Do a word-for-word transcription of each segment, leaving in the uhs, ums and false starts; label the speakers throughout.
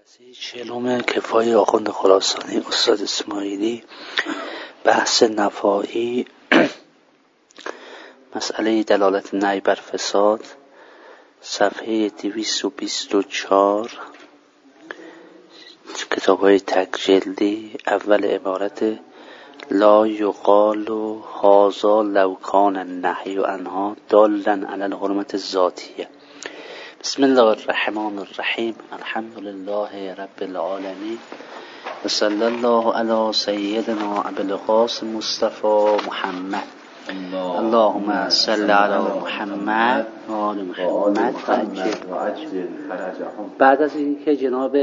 Speaker 1: جلسه چهلم کفایه آخوند خراسانی استاد اسماعیلی، بحث نفائی، مسئله دلالت نهی بر فساد، صفحه دویست و بیست و چهار، کتاب های تکجلدی. اول عبارت لا یقال هذا لو کان النهی عنها دالا علی الحرمة الذاتیه. بسم الله الرحمن الرحیم. الحمد لله رب العالمین و صلی الله علی سیدنا ابی القاسم مصطفی محمد. اللهم صل علی محمد و آل محمد و عجل. بعد از اینکه جناب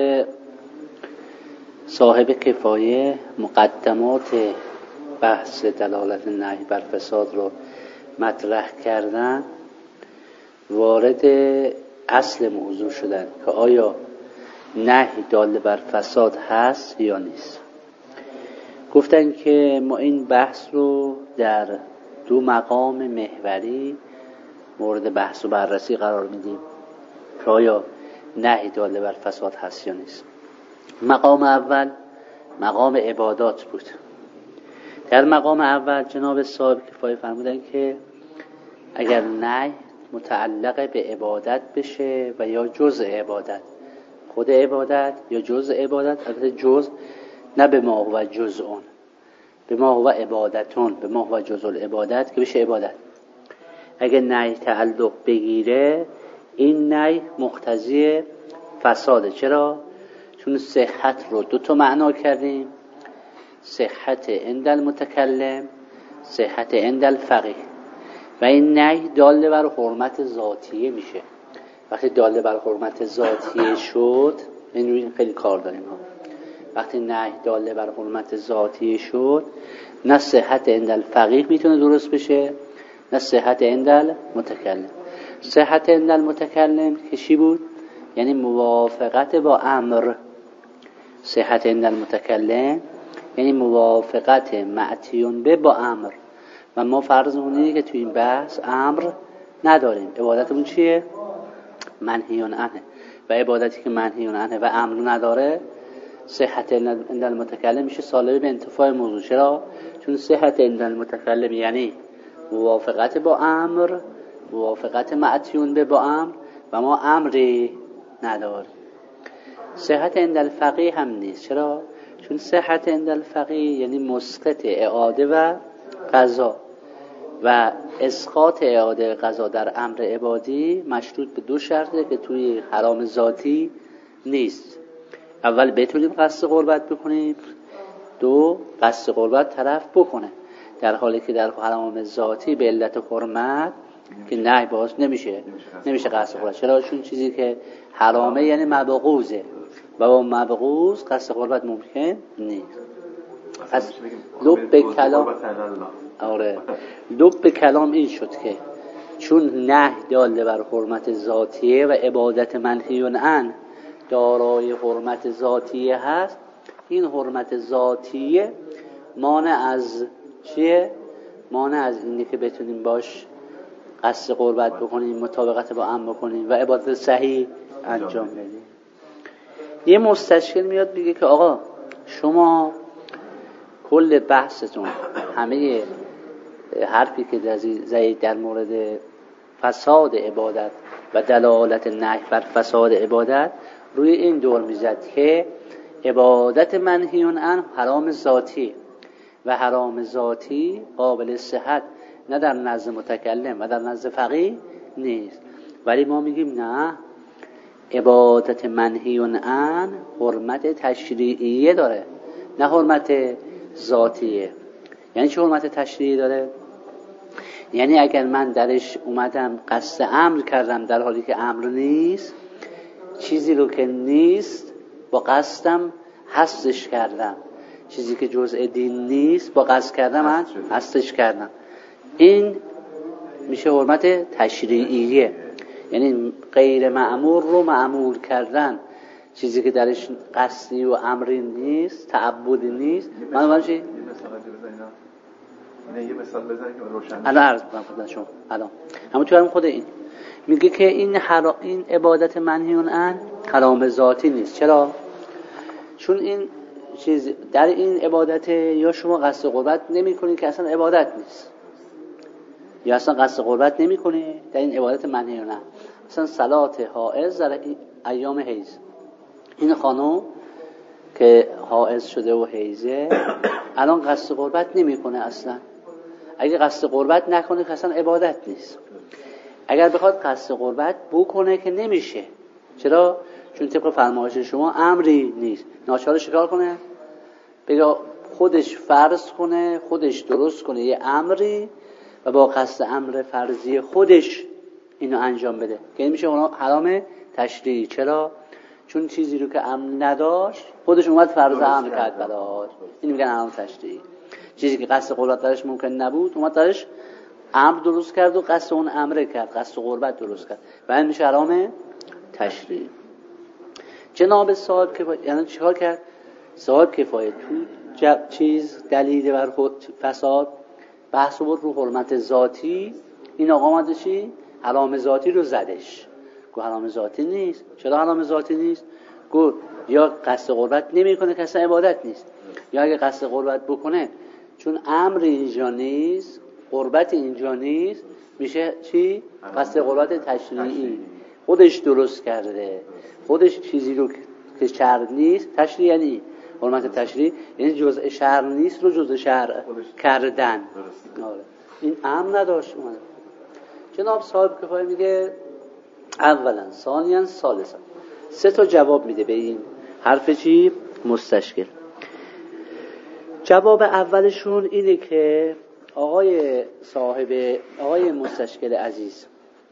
Speaker 1: صاحب کفایه مقدمات بحث دلالت نهی بر فساد رو مطرح کردن، وارد اصل موضوع شدن که آیا نهی دال بر فساد هست یا نیست. گفتن که ما این بحث رو در دو مقام محوری مورد بحث و بررسی قرار میدیم که آیا نهی دال بر فساد هست یا نیست. مقام اول مقام عبادات بود. در مقام اول جناب صاحب کفایه فرمودن که اگر نهی متعلق به عبادت بشه و یا جزء عبادت، خود عبادت یا جزء عبادت، البته جزء نه به ما هو جزءون، به ما هو عبادتون، به ما هو جزء العبادت که بشه عبادت. اگه نهی تعلق بگیره این نهی مقتضی فساده. چرا؟ چون صحت رو دو تا معنا کردیم، صحت عند المتکلم، صحت عند الفقیه. و این نهی داله بر حرمت ذاتیه میشه. وقتی داله بر حرمت ذاتیه شد، این خیلی کار داریم ها. وقتی نهی داله بر حرمت ذاتیه شد، نه صحت عند الفقیه میتونه درست بشه، نه صحت عند المتکلم. صحت عند المتکلم که چی بود؟ یعنی موافقت با امر. صحت عند المتکلم یعنی موافقت معتیون به با امر. و ما فرضمون اینه که تو این بحث امر نداریم. عبادتمون چیه؟ منهیون عنه. و عبادتی که منهیون عنه و امر نداره، صحت عند المتکلم میشه سالب به انتفاع موضوع. چرا؟ چون صحت عند المتکلم یعنی موافقت با امر، موافقت معتیون به با امر، و ما امری نداریم. صحت عند الفقیه هم نیست. چرا؟ چون صحت عند الفقیه یعنی مسقط اعاده و قضا، و اسقاط اعاده قضا در امر عبادی مشروط به دو شرطه که توی حرام ذاتی نیست. اول بتونیم قصد قربت بکنیم، دو قصد قربت طرف بکنه. در حالی که در حرام ذاتی به علت حرمت که نهی باز نمیشه نمیشه قصد قربت. چرا؟ چون چیزی که حرامه یعنی مبغوزه و با مبغوز قصد قربت ممکن نیست. پس لب به کلام آره لب به کلام این شد که چون نهی داله بر حرمت ذاتیه و عبادت منهیون عنه دارای حرمت ذاتیه هست، این حرمت ذاتیه مانع از چیه؟ مانع از اینه که بتونیم باش قصد قربت بکنیم، مطابقت با امر بکنیم و عبادت صحیح انجام بدیم. یه مستشکل میاد بگه که آقا شما کل بحثتون، همه حرفی که زدید در مورد فساد عبادت و دلالت نهی بر فساد عبادت روی این دور میزد که عبادت منهیون عنه حرام ذاتی و حرام ذاتی قابل صحت نه در نزد متکلم و در نزد فقیه نیست. ولی ما میگیم نه، عبادت منهیون عنه حرمت تشریعیه داره، نه حرمت ذاتیه. یعنی چه حرمت تشریعی داره؟ یعنی اگر من درش اومدم قصد امر کردم در حالی که امر نیست، چیزی رو که نیست با قصدم حذفش کردم، چیزی که جزء دین نیست با قصد کردم من حذفش کردم، این میشه حرمت تشریعیه. یعنی غیر مأمور رو مأمور کردن، چیزی که درش قصدی و امری نیست، تعبدی نیست. من من چی؟
Speaker 2: نه یه مثال بزنید که روشن
Speaker 1: الان عرض می‌کنم خدمت شما. الان همون تو هم خود این میگه که این حرا... این عبادت منهیون عنه حرام ذاتی نیست. چرا؟ چون این چیز در این عبادت یا شما قصد قربت نمی کنید که اصلا عبادت نیست، یا اصلا قصد قربت نمی کنید در این عبادت منهی یا نه. مثلا صلات حائض در ایام حیض، این خانم که حائض شده و حیضه الان قصد قربت نمی کنه اصلا. اگه قصد قربت نکنه که اصلا عبادت نیست. اگر بخواد قصد قربت بکنه که نمیشه. چرا؟ چون طبق فرمایش شما امری نیست. ناچار شکار کنه، بگه خودش فرض کنه، خودش درست کنه یه امری و با قصد امر فرضی خودش اینو انجام بده که این میشه حرام تشریعی. چرا؟ چون چیزی رو که امر نداشت خودش اومد فرض امر کرد براش، این میگن حرام تشریعی. چیزی که قصد قربت درش ممکن نبود اومد درش امر درست کرد و قصد اون امر کرد، قصد قربت درست کرد و این میشه حرام تشریعی. جناب صاحب کفایه یعنی چیکار کرد؟ صاحب کفایه تو جب چیز دلیل بر فساد بحث بود رو حرمت ذاتی. این آقا اومده چی؟ حرام ذاتی رو زدش، گو حرام ذاتی نیست. چرا حرام ذاتی نیست؟ گو یا قصد قربت نمیکنه که اصلا عبادت نیست، یا اگه قصد قربت بکنه چون امر اینجا نیست، قربت اینجا نیست، میشه چی؟ قصد قربت تشریعی. خودش درست کرده، خودش چیزی رو که شرع نیست. تشریع یعنی حرمت تشریع یعنی جزء شرع نیست رو جزء شرع کردن. آره. این امر نداشت اومده. جناب صاحب کفایه میگه اولا، ثانیاً، ثالثاً. سه تا جواب میده به این حرف چی؟ مستشکل. جواب اولشون اینه که آقای صاحب آقای مستشکل عزیز،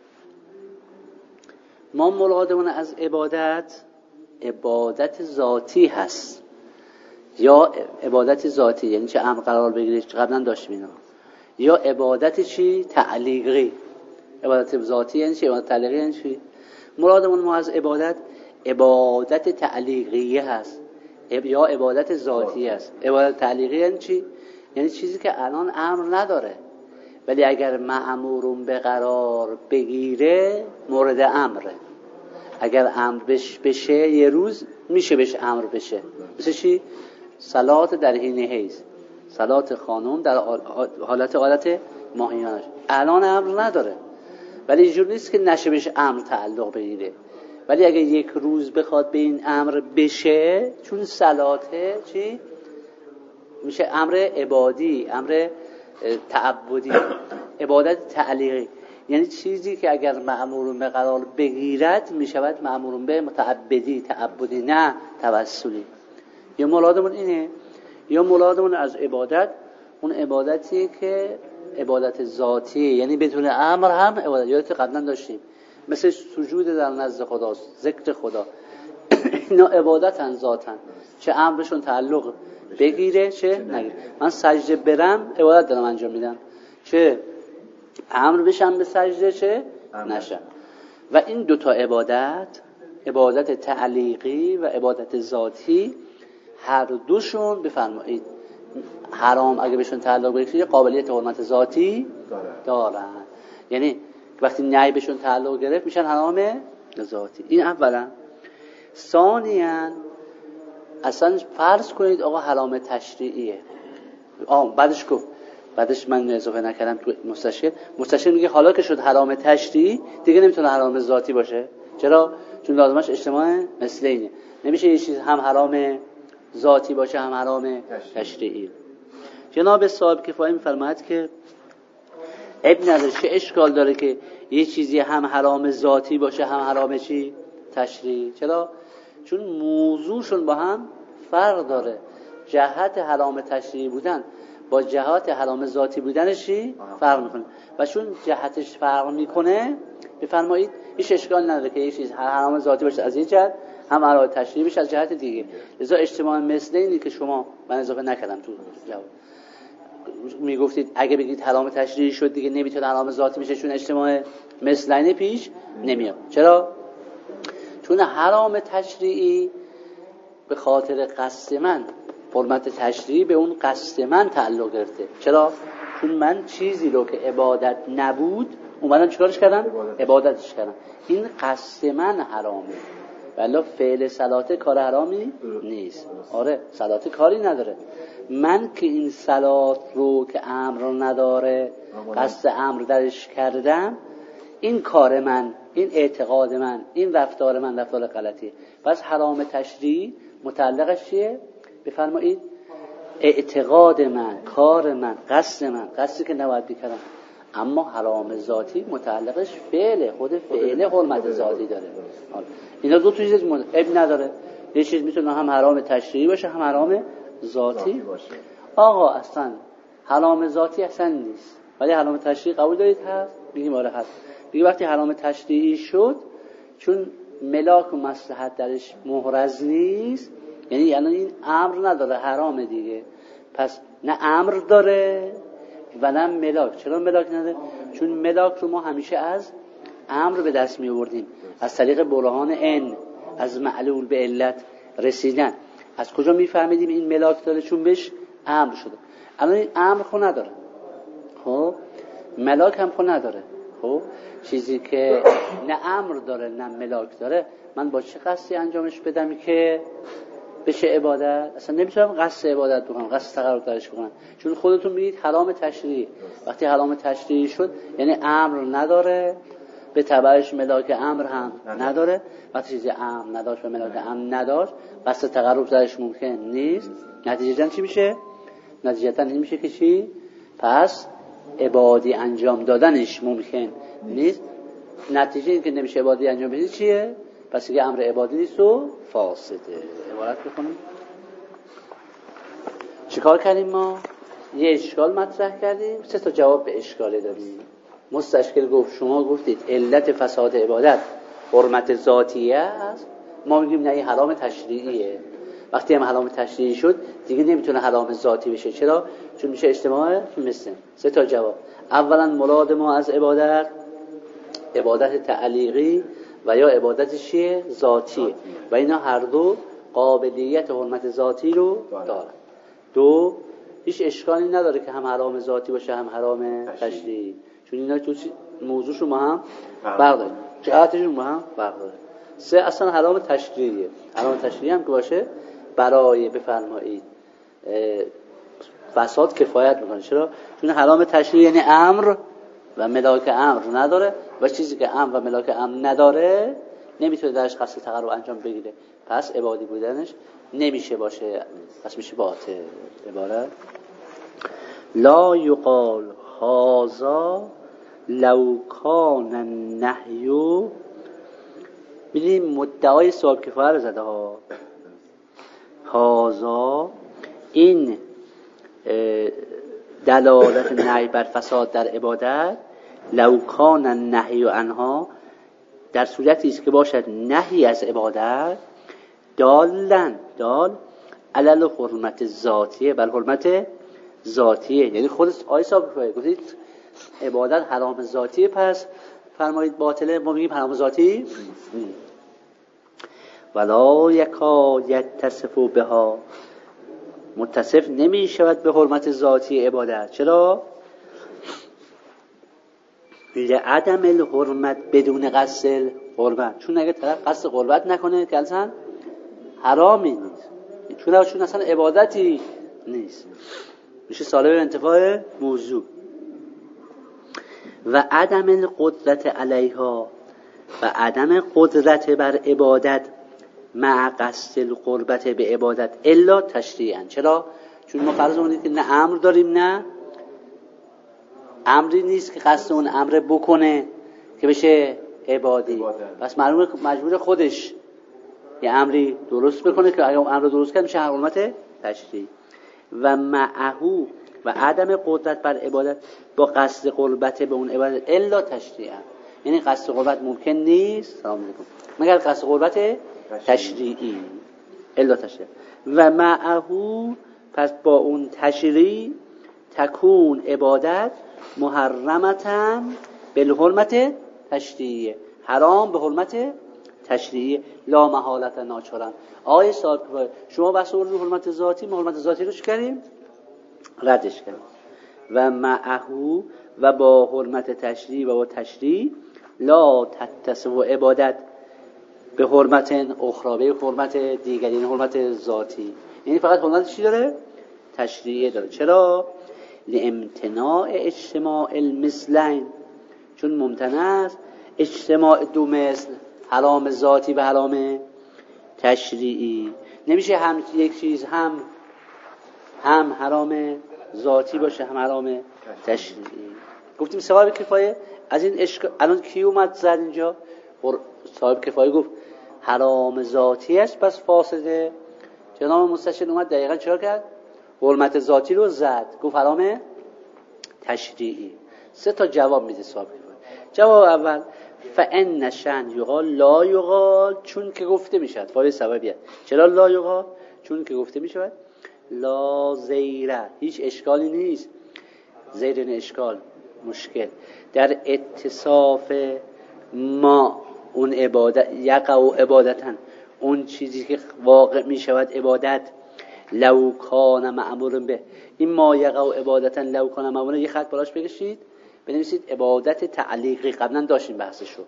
Speaker 1: ما مرادمون از عبادت عبادت ذاتی هست یا عبادت ذاتی یعنی چه امر قرار بگیره قبلا داشتیم اینا، یا عبادت چی؟ تعلیقی. عبادت ذاتی یعنی چی؟ عبادت تعلیقی یعنی چی؟ مرادمون ما از عبادت عبادت تعلیقی هست یا عبادت ذاتی هست. عبادت تعلیقی یعنی چی؟ یعنی چیزی که الان امر نداره ولی اگر مأمورون به قرار بگیره مورد امره. اگر امر بش بشه یه روز میشه بهش امر بشه. مثل چی؟ صلات در حین حیض، صلات خانم در حالت حالت ماهیانش الان امر نداره ولی اینجور نیست که نشه بهش امر تعلق بگیره. ولی اگه یک روز بخواد به این امر بشه چون صلاته چی؟ میشه امر عبادی، امر تعبدی، عبادت تعلیقی. یعنی چیزی که اگر مأمورون به قرار بگیرد میشود مأمورون به متعبدی، تعبدی، نه توسلی. یا مرادمون اینه، یا مرادمون از عبادت اون عبادتی که عبادت ذاتی یعنی بدون امر هم عبادت. یادت قبلا داشتیم مثل سجود در نزد خداست، ذکر خدا، اینا عبادتن ذاتن، چه امرشون تعلق بگیره چه نگیره. من سجده برم عبادت دارم انجام میدم، چه امر بشم به سجده چه نشم. و این دوتا عبادت، عبادت تعلیقی و عبادت ذاتی، هر دوشون بفرمایید حرام اگه بهشون تعلق بگیره قابلیت حرمت ذاتی دارن. یعنی وقتی نهی بهشون تعلق گرفت میشن حرام ذاتی. این اولا. ثانیاً اصلا فرض کنید آقا حرام تشریعیه. آه بعدش گفت بعدش من اضافه نکردم تو مستشکل. مستشکل میگه حالا که شد حرام تشریعی دیگه نمیتونه حرام ذاتی باشه. چرا؟ چون لازمش اجتماع مثلینه. نمیشه یه چیز هم حرام ذاتی باشه هم حرام تشریعی. جناب صاحب کفایه میفرماید که ابن نداره، چه اشکال داره که یه چیزی هم حرام ذاتی باشه هم حرام چی؟ تشریعی. چرا؟ چون موضوعشون با هم فرق داره. جهت حرام تشریعی بودن با جهت حرام ذاتی بودنش چی؟ فرق میکنه. و چون جهتش فرق میکنه بفرمایید هیچ اشکال نداره که یه چیز حرام ذاتی باشه از یه جهت هم حرام تشریعی بشه از جهت دیگه. لذا اجتماع مثلینی که شما من اضافه نکردم تو جواب میگفتید اگه بگید حرام تشریعی شد دیگه نمیتونه حرام ذاتی بشه چون اجتماع مثلینی پیش نمیاد. چرا؟ چون حرام تشریعی به خاطر قصد من، حرمت تشریعی به اون قصد من تعلق گرفته. چرا؟ چون من چیزی رو که عبادت نبود اومدم چیکارش کردم؟ عبادتش کردم. این قصد من حرامه. ولی فعل صلات کار حرامی نیست. آره صلات کاری نداره. من که این صلات رو که امر رو نداره قصد امر درش کردم، این کار من، این اعتقاد من، این رفتار من رفتار غلطیه. پس حرام تشریعی متعلقش چیه؟ بفرمایید اعتقاد من، کار من، قصد من، قصدی که نباید بکنم. اما حرام ذاتی متعلقش فعل، خود فعل حرمت ذاتی داره. اینا دو تا چیز اب نداره. یه چیز میتونه هم حرام تشریعی باشه هم حرام ذاتی باشه. آقا اصلا حرام ذاتی اصلا نیست ولی حرام تشریعی قبول دارید هست؟ میگیم آره هست. دیگه وقتی حرام تشریعی شد چون ملاک و مصلحت درش محرز نیست، یعنی یعنی این امر نداره، حرامه دیگه. پس نه امر داره و نه ملاک. چرا ملاک نداره؟ چون ملاک رو ما همیشه از امر به دست می آوردیم، از طریق برهان ان، از معلول به علت رسیدن. از کجا میفهمیدیم این ملاک داره؟ چون بهش امر شده. الان این امر خو نداره، خب ملاک هم خو نداره. خب چیزی که نه امر داره نه ملاک داره، من با چه قصدی انجامش بدم که بشه عبادت؟ اصلا نمیتونم قصد عبادت بکنم، قصد تقرب درش بکنم. چون خودتون میگید حرام تشریعی. وقتی حرام تشریعی شد یعنی امر نداره، به تبعش ملاک امر هم نداره. وقتی چیزی امر نداشت و ملاک امر نداشت قصد تقرب درش ممکن نیست. نتیجتا چی میشه؟ نتیجتا این میشه که چی؟ پس عبادی انجام دادنش ممکن نیست. نتیجه این که نمیشه عبادی انجام بدید چیه؟ پس دیگه امر عبادی نیست و فاسده. عبارت بکنیم چیکار کردیم ما؟ یه اشکال مطرح کردیم، سه تا جواب به اشکاله داریم. مستشکل گفت شما گفتید علت فساد عبادت حرمت ذاتیه است، ما میگیم نه این حرام تشریعیه. وقتی هم حرام تشریعی شد دیگه نمیتونه حرام ذاتی بشه. چرا؟ چون میشه اجتماع مثل. سه تا جواب. اولا مراد ما از عبادت عبادت تعلیقی و یا عبادت چیه؟ ذاتی و اینا هر دو قابلیت حرمت ذاتی رو دارن. دو، هیچ اشکالی نداره که هم حرام ذاتی باشه هم حرام تشریعی، چون اینا تو موضوعشون ما هم برداریم، جهتشون ما هم برداریم. سه، اصلا حرام تشریعیه. حرام تشریعی هم که باشه برای بفرمایید فساد کفایت میکنه. چرا؟ چون حرام تشریعی یعنی امر و ملاک امر نداره و چیزی که امر و ملاک امر نداره نمیتونه درش قصد تقرب انجام بگیره، پس عبادی بودنش نمیشه باشه، پس میشه باطل. عبارت لا یقال هذا لو کان النهی. میدونیم مدعای صاحب کفایه رو زده ها. هذا این دلالت نهی بر فساد در عبادت، لو کان النهی عنها، در صورتی است که باشد نهی از عبادت، دالن دال علل حرمت ذاتیه، بل حرمت ذاتیه. یعنی خود آیه صاحب کفایه گفتید عبادت حرام ذاتیه، پس فرمایید باطله. ما میگیم حرام ذاتی ولا یکا یتصف بها، متصف نمی شود به حرمت ذاتی عبادت. چرا؟ لعدم الحرمت بدون قصد الحرمت. چون اگه طرف قصد قربت نکنه که اصلا حرامی نیست، چون چون اصلا عبادتی نیست، میشه سالب انتفاع موضوع. و عدم القدرت علیها، و عدم قدرت بر عبادت مع قصد القربت به عبادت الا تشریعا. چرا؟ چون ما فرض کنید که نه امر داریم نه امری نیست که قصد اون امر بکنه که بشه عبادی، پس معلومه مجبور خودش یه امری درست بکنه که اگه اون امر درست کنه میشه حرمت تشریعی. و معهو و عدم قدرت بر عبادت با قصد قربت به اون عبادت الا تشریعا، یعنی قصد قربت ممکن نیست سلام علیکم مگر قصد قربت تشریعی الا تشریع. و معهو، پس با اون تشریع تکون عبادت محرمتن بالحرمت تشریعی، حرام به حرمت تشریعی لا محالت ناچارن. آیه صاحب شما بحث رو حرمت ذاتی، ما حرمت ذاتی رو چی کردیم؟ ردش کردیم. و معهو و با حرمت تشریع و با تشریع لا تتصف عبادت به حرمت اخرى، به حرمت دیگری، یعنی حرمت ذاتی. یعنی فقط حرمت چی داره؟ تشریعی داره. چرا؟ لامتناع اجتماع المثلین، چون ممتنع است اجتماع دو مثل، حرام ذاتی و حرام تشریعی. نمیشه هم یک چیز هم هم حرام ذاتی باشه هم حرام تشریعی. گفتیم صاحب کفایه از این اشکال الان کی اومد زد اینجا؟ صاحب کفایه گفت حرام ذاتی است پس فاسده. جناب مستشار اومد دقیقاً چرا کرد؟ حرمت ذاتی رو زد، گفت حرام تشریعی. سه تا جواب میده صاحب کفایه. جواب اول فان نشان یقال لا یقال، چون که گفته میشد. فایده سببیه. چرا لا یقال؟ چون که گفته میشد لا زیره، هیچ اشکالی نیست. زیر این اشکال مشکل در اتصاف ما اون عبادت یقع و عبادتن، اون چیزی که واقع می شود عبادت، لو کان مأمور به، این ما یقع و عبادتن لو کان مأمور، یه خط بالاش بکشید بنویسید عبادت تعلیقی. قبلا داشتیم بحثشو.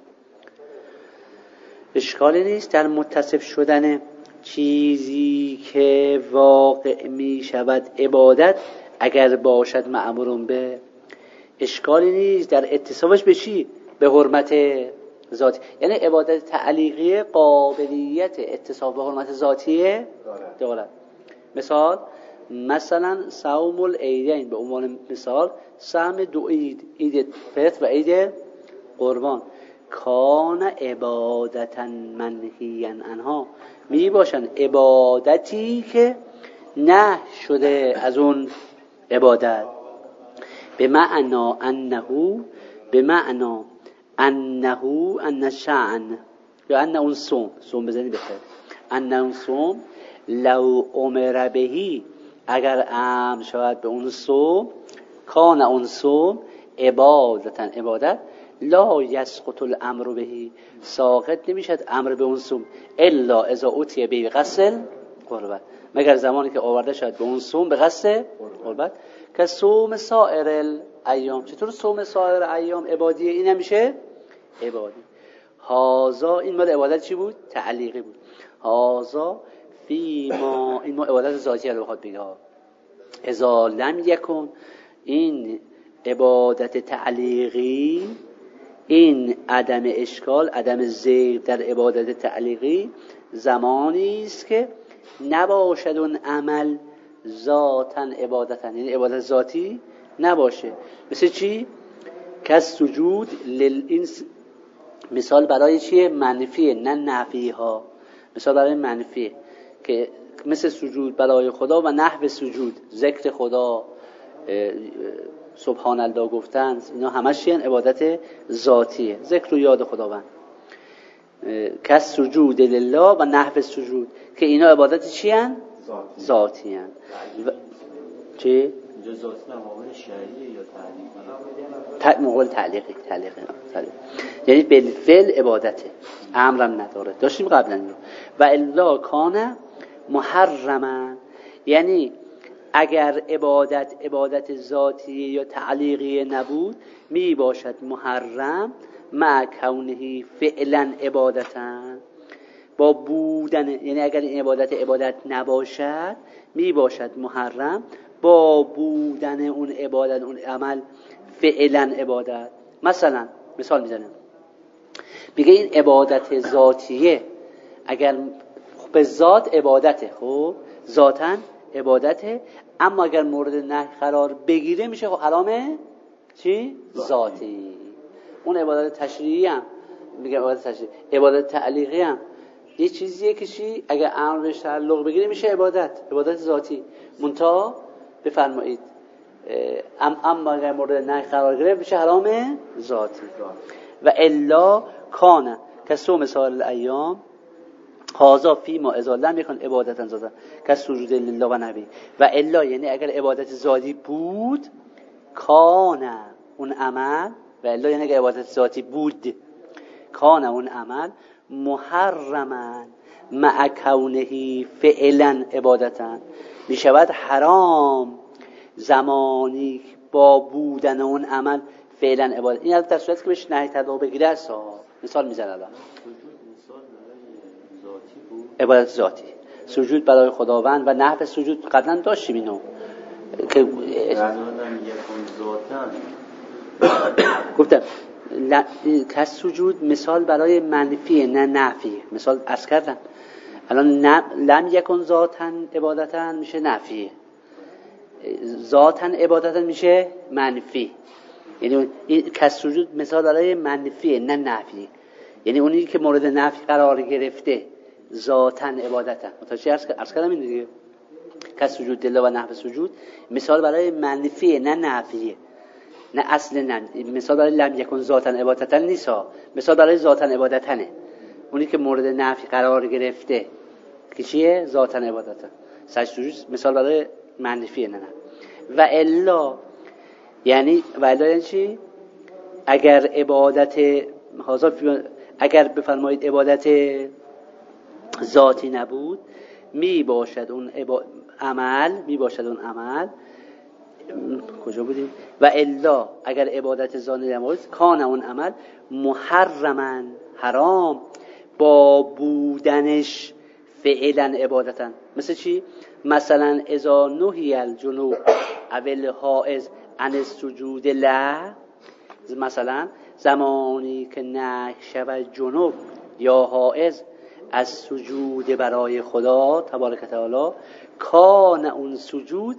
Speaker 1: اشکالی نیست در متصف شدن چیزی که واقع می شود عبادت اگر باشد مأمور به. اشکالی نیست در اتصافش به چی؟ به حرمت ذاتی. یعنی عبادت تعلیقی قابلیت اتصاف به حرمت ذاتیه دارد. مثال مثلا صوم العیدین، به عنوان مثال صوم دو عید، عید فطر و عید قربان، کان عبادتا منهیا عنها، می باشن عبادتی که نه شده از اون عبادت. به معنا انه، به معنا انه ان شأن یا ان اون صوم، صوم بزنی بهتر، ان اون صوم لو امر بهی، اگر امر شود به اون صوم، کان اون صوم عبادتا عبادت، لا یسقط الامر بهی، ساقط نمیشد امر به اون صوم، الا اذا اوتی به قصد قربت، مگر زمانی که آورده شد به اون صوم به قصد قربت. که صوم سایر الایام، چطور صوم سایر ایام عبادیه؟ این نمیشه عبادی. هازا، این مال عبادت چی بود؟ تعلیقی بود. هازا فی ما، این ما عبادت ذاتی رو بخواد بگه. اذا لم یکن، این عبادت تعلیقی، این عدم اشکال، عدم زیغ در عبادت تعلیقی زمانی است که نباشد اون عمل ذاتاً عبادتاً، یعنی عبادت ذاتی نباشه. مثل چی؟ که سجود لل، این مثال برای چیه؟ منفیه نه نفی ها. مثال برای منفیه که مثل سجود برای خدا و نحو سجود، ذکر خدا، سبحان الله گفتن، اینا همش چیه؟ عبادت ذاتیه، ذکر و یاد خداوند. که سجود لله و نحو سجود، که اینا عبادت چی هن؟ ذاتی هن. و... چی؟
Speaker 2: اینجا ذاتی مقابل شرعیه یا تعلیقی؟
Speaker 1: مقابل تعلیقی. تعلیقی تعلیق. یعنی بالفعل عبادته، امرم نداره. داشتیم قبلا اینو. و الا کان محرما، یعنی اگر عبادت عبادت ذاتی یا تعلیقی نبود، می باشد محرم، مع کونه فعلا عبادتا، با بودن، یعنی اگر این عبادت عبادت نباشد می باشد محرم، با بودن اون عبادت، اون عمل فعلا عبادت. مثلا مثال میزنم، میگه این عبادت ذاتیه، اگر به ذات عبادته، خب ذاتاً عبادته، اما اگر مورد نهی قرار بگیره میشه خب حرامه چی؟ ذاتی. اون عبادت تشریعی هم میگه عبادت تشریعی، عبادت تعلیقی هم یه چیزیه که چی؟ اگر امر بهش تعلق بگیره میشه عبادت، عبادت ذاتی. منتها بفرمایید ام اما اگر مورد نهی قرار گرفت میشه حرام ذاتی. و الا کان که صوم سایر الایام، هازا فی ما اذا لم یکن عبادتا ذاتا که سجود لله و نبی. و الا یعنی اگر عبادت ذاتی بود، کان اون عمل، و الا یعنی اگر عبادت ذاتی بود، کان اون عمل محرما مع کونه فعلا عبادتا، می شود حرام زمانی با بودن اون عمل فعلا عبادت. این از در صورتی که بهش نهی تعلق بگیره است. مثال میزنه الان عبادت ذاتی، سجود برای خداوند و نحو سجود قبلا داشتیم اینو که گفتم که سجود مثال برای منفیه نه نفیه. مثال عرض کردم الان لم یکن ذاتن عبادتن میشه نفیه، ذاتن عبادتن میشه منفی. یعنی این که سجود مثال برای منفیه نه نفیه، یعنی اونی که مورد نفی قرار گرفته ذاتن عبادتن. متوجه عرض کردم این دیگه که سجود دل و نحو سجود مثال برای منفیه نه نفیه، نه اصل نه. مثال برای لم یکن ذاتن عبادتن نیست، مثال برای ذاتن عبادتنه. اونی که مورد نفی قرار گرفته که چیه؟ ذاتن عبادتن. سجود مثال برای منفیه نه نه. و الا یعنی و الا یعنی چی؟ اگر عبادت اگر بفرمایید عبادت ذاتی نبود می باشد اون عبا... عمل می باشد اون عمل کجا بودیم؟ و الا اگر عبادت ذاتی نبود کان اون عمل محرمن حرام با بودنش فعلا عبادتن. مثل چی؟ مثلا اذا نهی الجنوب اول حائز عن السجود له، مثلا زمانی که نهی شود جنوب یا حائز از سجود برای خدا تبارک تعالی، کان اون سجود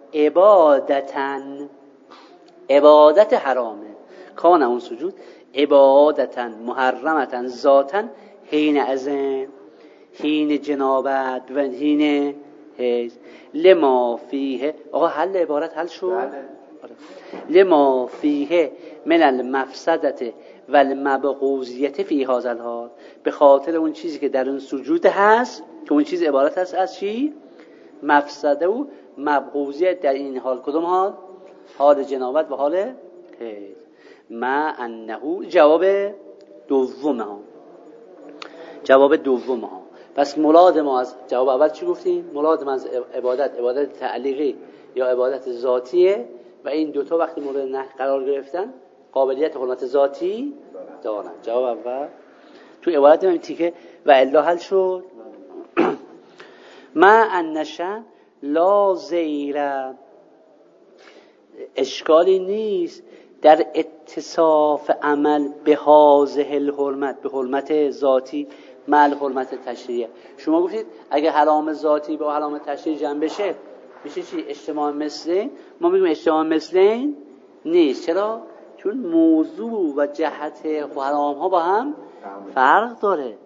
Speaker 1: عبادتن عبادت حرامه، کان اون سجود عبادتن محرمتن ذاتن حین ازن حین جنابت و حین حیض لما فیه. آقا حل عبارت حل شد؟ لما فیه من المفسدت و المبغوزیت فی هذا الحال، به خاطر اون چیزی که در اون سجود هست که اون چیز عبارت هست از چی؟ مفسده و مبغوزیت. در این حال کدوم حال؟ حال جنابت و حال حیض. ما انه جواب دوم ها جواب دوم ها پس مراد ما از جواب اول چی گفتیم؟ مراد ما از عبادت عبادت تعلیقی یا عبادت ذاتیه و این دوتا وقتی مورد نهی قرار گرفتن قابلیت حرمت ذاتی دارن. جواب اول تو عبارت من تیکه و الا حل شد. ما انشن لا زیر، اشکالی نیست در اتصاف عمل به هازه الحرمت، به حرمت ذاتی مع حرمت تشریعی. شما گفتید اگه حرام ذاتی با حرام تشریعی جمع بشه میشه چی؟ اجتماع مثلین. ما میگیم اجتماع مثلین نیست. چرا؟ چون موضوع و جهت حرام ها با هم فرق داره.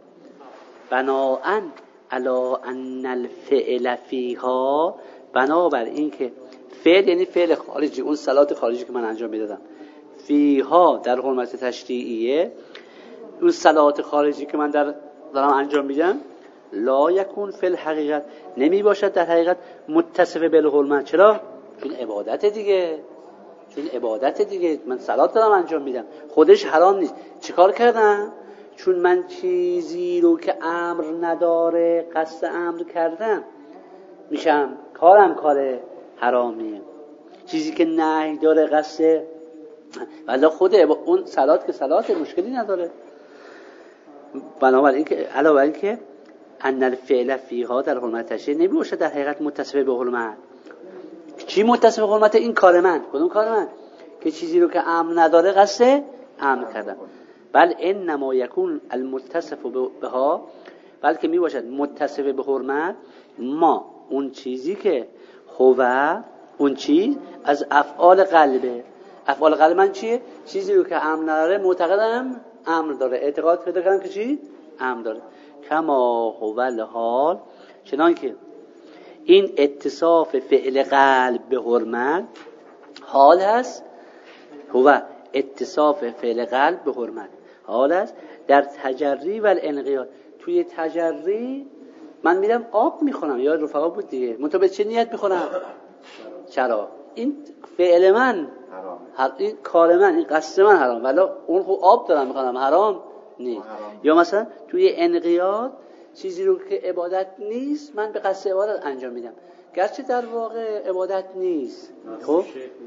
Speaker 1: بناءً علی ان الفعل فیها، بنابر این که فعل یعنی فعل خارجی، اون صلات خارجی که من انجام میدادم، فیها در حرمت تشریعیه، اون صلات خارجی که من در دارم انجام میدم، لا یکون فی الحقیقت، نمی باشد در حقیقت متصف بالحرمت. چرا؟ چون عبادت دیگه، چون عبادت دیگه. من صلات دارم انجام میدم، خودش حرام نیست. چیکار کردم؟ چون من چیزی رو که امر نداره قصد امر کردم میشم کارم کار حرامیه. چیزی که نهی داره قصد، ولی خود اون صلات که صلات مشکلی نداره. بنابراین که علاوه این که ان الفعل فیها در حرمت تشریع نمیشه در حقیقت متصف به حرمت. چی متصف به حرمت؟ این کار من. کدوم کار من؟ که چیزی رو که امر نداره قصد امر کردم. بل انما یکون المتصف بها، بلکه می باشد متصف به حرمت ما اون چیزی که هو اون چیز از افعال قلبه. افعال قلب من چیه؟ چیزی رو که امر نداره معتقدم امر داره، اعتقاد پیدا کردم که چی؟ امر داره. کما هو الحال، چنان که این اتصاف فعل قلب به حرمت حال هست. هو اتصاف فعل قلب به حرمت حال است در تجری و الانقیاد. توی تجری من میرم آب میخونم، یا رفقا بود دیگه، منتها به چه نیت میخونم؟ چرا؟ این فعل من حرام، این کار من، این قصد من حرام، ولی اون خب آب دارم میخونم، حرام نیست. یا مثلا توی انقیاد چیزی رو که عبادت نیست من به قصد عبادت انجام میدم، گرچه در واقع عبادت نیست. خب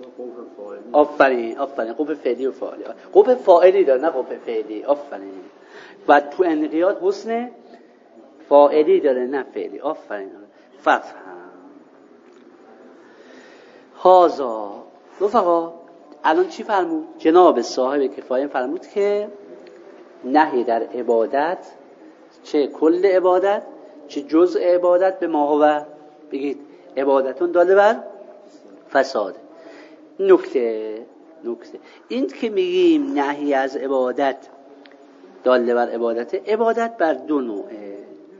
Speaker 1: آفرین آفرین قوه فعلی و فاعلی، قوه فاعلی داره نه قوه فعلی. آفرین. بعد تو انقیاد حسن فاعلی داره نه فعلی. آفرین. ففهم هازا. رفقا الان چی فرمود؟ جناب صاحب کفایه فرمود که نهی در عبادت، چه کل عبادت چه جزء عبادت، به ما هو، بگید عبادتون داله بر فساد. نکته نکته این که میگیم نهی از عبادت داله بر عبادت، عبادت بر دو نوعه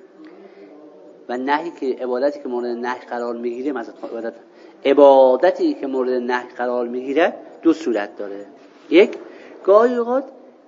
Speaker 1: و نهی که عبادتی که مورد نهی قرار میگیره، مثلا عبادت عبادتی که مورد نهی قرار میگیره دو صورت داره. یک، گاهی اوقات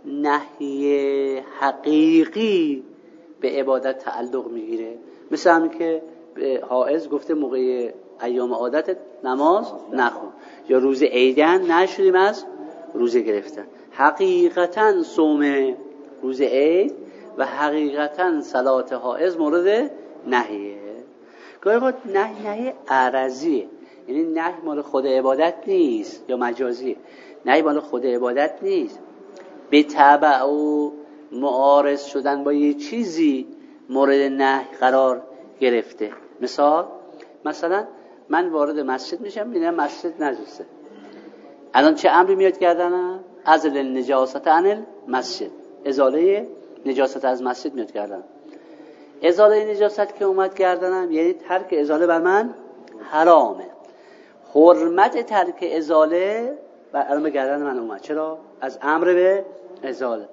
Speaker 1: نهی حقیقی به عبادت تعلق میگیره، مثل همین که به حائض گفته موقع ایام عادت نماز نخون، یا روز عیدن نشدیم از روزه گرفتن. حقیقتا صوم روز عید و حقیقتا صلات حائض مورد نهیه. گاهی وقت نهی نهی عرضیه، یعنی نهی مال خود عبادت نیست یا مجازیه. نهی مال خود عبادت نیست، به تبع و معارض شدن با یه چیزی مورد نهی قرار گرفته. مثال، مثلا من وارد مسجد میشم میبینم مسجد نجسه، الان چه امری میاد کردنم؟ ازل النجاست عن المسجد، ازاله نجاست از مسجد میاد کردن. ازاله نجاست که اومد کردنم یعنی ترک ازاله بر من حرامه. حرمت ترک ازاله بر علم گردن من اومد. چرا؟ از امر به ازاله.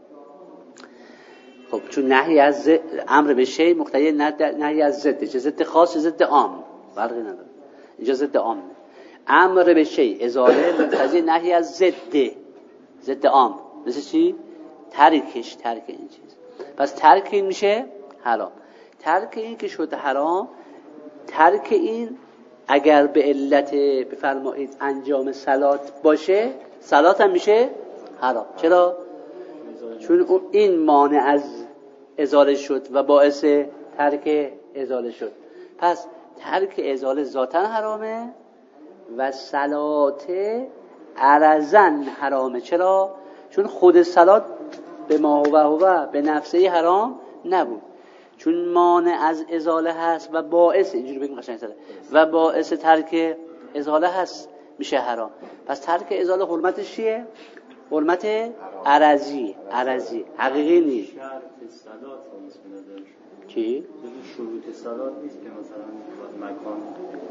Speaker 1: خب چون نهی از ز... امر به شی مقتضی نهی از ضد، چه ضد خاص چه ضد عام، فرقی نداره. اینجا ضد عام. امر به شی ازاله مقتضی نهی از ضد، ضد عام. مثل چی؟ ترکش، ترک این چیز. پس ترک این میشه حرام. ترک این که شده حرام، ترک این اگر به علت بفرمایید انجام صلات باشه، صلات هم میشه حرام. چرا؟ چون این مانع از ازاله شد و باعث ترک ازاله شد. پس ترک ازاله ذاتاً حرامه و صلات عرضاً حرامه. چرا؟ چون خود صلات به ما هو هو به نفسه حرام نبود، چون مانع از ازاله هست و باعث، اینجوری بگیم قشنگ‌تره، و باعث ترک ازاله هست میشه حرام. پس ترک ازاله حرمتش چیه؟ حرمت عرضی، عرضی حقیقی نیست.
Speaker 2: شرط صلات نیست به نظر شما؟
Speaker 1: چی؟
Speaker 2: شروط صلات نیست که مثلا مکان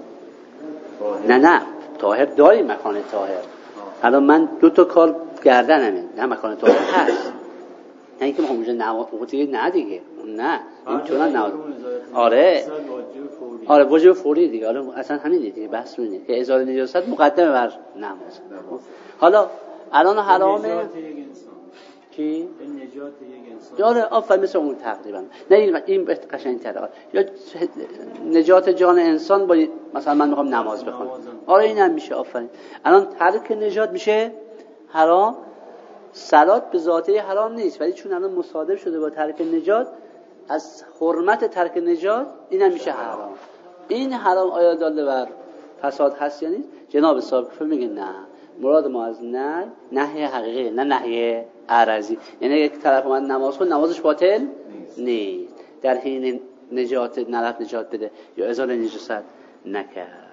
Speaker 2: طاهر؟
Speaker 1: نه نه طاهر داریم، مکان طاهر. الان من دو تا کار گردنمه، نه مکان طاهر هست، نه اینکه ما اونجا نماز نه دیگه، نه اینطورا نه. آره آره واجب فوری دیگه. آره اصلا همین دیگه، بحث اینه که ازاله نجاست مقدمه بر نماز. حالا الان حرامه چی؟
Speaker 2: این نجات یک انسان.
Speaker 1: آره آفرین، مثل اون تقریبا. نه این این قشنگ‌تره. یا نجات جان انسان با مثلا من میخوام نماز بخونم. آره اینم میشه. آفرین. الان ترک نجات میشه حرام. صلات به ذاته حرام نیست، ولی چون الان مصادف شده با ترک نجات، از حرمت ترک نجات اینم میشه حرام. این حرام آیا داله بر فساد هست یا نیست؟ جناب صاحب میگه نه، مراد ما از نه نهی حقیقی، نه نهی عرضی. یعنی یک طرف من نماز خون نمازش باطل نیست، در حین نجات نرفت نجات بده یا ازاله نجاست نکرد.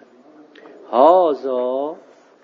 Speaker 1: هازا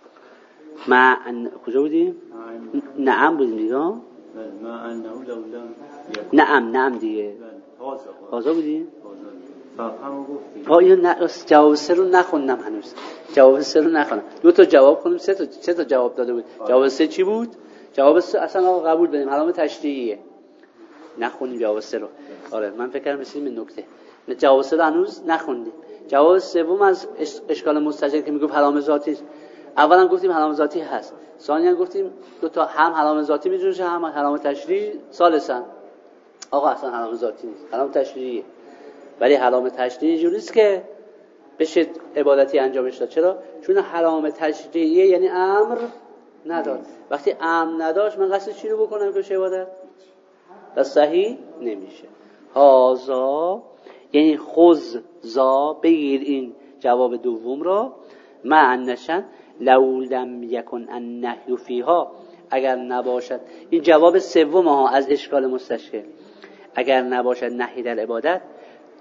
Speaker 1: ما کجا بودیم؟ نعم بودیم دیگه.
Speaker 2: ما انه لولا
Speaker 1: نعم نعم دیگه. هازا بودیم.
Speaker 2: فهم گفتیم.
Speaker 1: آه اینو نه جواب سه رو نخوندم هنوز. جواب سه رو نخوندم. دو تا جواب خوندم، سه تا سه تا جواب داده بود. جواب سه چی بود؟ جواب سه اصلا آقا قبول بدیم، علامه تشریعیه. نخونیم جواب سه رو. آره من فکر کردم رسیدیم به نکته. جواب سه رو هنوز نخوندیم. جواب سوم از اشکال مستجر که میگه حرام ذاتی است. اولا گفتیم حرام ذاتی هست. ثانیا گفتیم دو تا هم حرام ذاتی میجوشه هم حرام تشریعی. ثالثا آقا اصلا حرام ذاتی نیست، حرام تشریعیه. ولی حرام تشریعی جوری است که بشه عبادتی انجامش داد. چرا؟ چون حرام تشریعیه یعنی امر نداد. وقتی امر نداشت من قصد چی رو بکنم که بشه عبادت؟ و صحیح نمیشه. هازا یعنی خذ زا، بگیر این جواب دوم را، معنشن لو لم یکن النهی فیها، اگر نباشد. این جواب سوم ها از اشکال مستشکل. اگر نباشد نهی در عبادت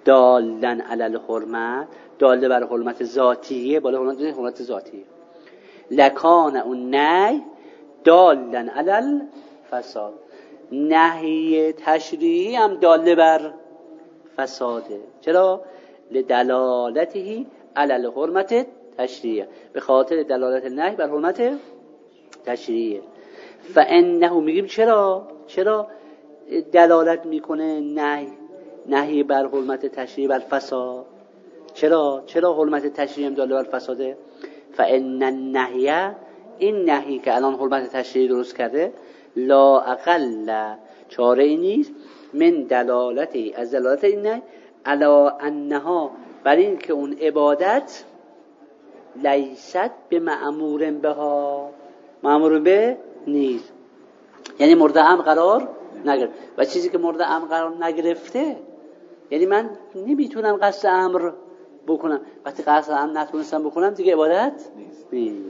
Speaker 1: دالن علی الحرمت، داله بر حرمت ذاتیه، بالا حرمت حرمت ذاتیه. لکان اون نهی دالن علی الفساد، نهی تشریعی هم داله بر فساده. چرا؟ لدلالته علی الحرمت تشریعیه، به خاطر دلالت نهی بر حرمت تشریعیه. فانه میگیم چرا چرا دلالت میکنه نهی نهی بر حرمت تشریعی بر فساد؟ چرا چرا حرمت تشریعی هم داله بر فساده؟ فان النهی، این نهی که الان حرمت تشریعی درست کرده، لا اقل، چاره ای نیست، من دلالتی، از دلالت این نهی، علا انها، بر این که اون عبادت لیست به مأمور بها، مأمور به نیست، یعنی مورد امر قرار نگرفت. و چیزی که مورد امر قرار نگرفته، یعنی من نمیتونم قصد امر بکنم، وقتی قصد امر نتونستم بکنم دیگه عبادت نیست.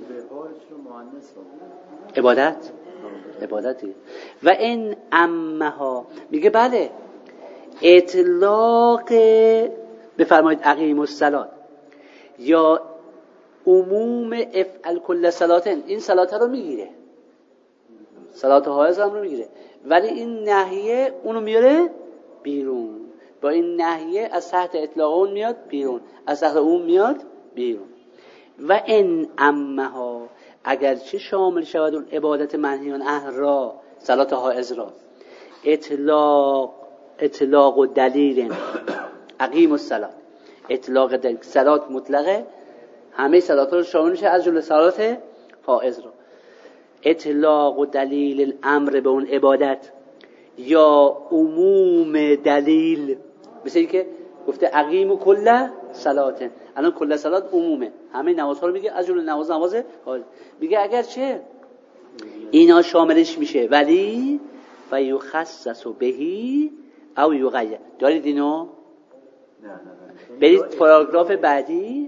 Speaker 1: عبادت عبادتی. و این امها، میگه بله اطلاق، بفرمایید اقیم الصلاة یا عموم افعل کل صلاتن، این صلات رو میگیره، صلات حائض هم رو میگیره، ولی این نهیه اونو میاره بیرون. با این نهیه از تحت اطلاق اون میاد بیرون، از تحت اون میاد بیرون. و این امها، اگرچه شامل شود اون عبادت منهیان عنه را، صلات حائض را، اطلاق اطلاق و دلیل اقیم الصلاة، اطلاق دلیل، صلات مطلقه همه صلات رو شامل میشه، از جمله صلات حائض را. اطلاق و دلیل الامر به اون عبادت، یا عموم دلیل، مثل این که گفته اقیم و کل صلات، الان کل صلات عمومه، همه نمازها رو میگه، از جمله نماز نماز حائض. میگه اگر چه اینا شاملش میشه، ولی و یخصص بهی او یقید. دارید اینو؟ برید پاراگراف بعدی.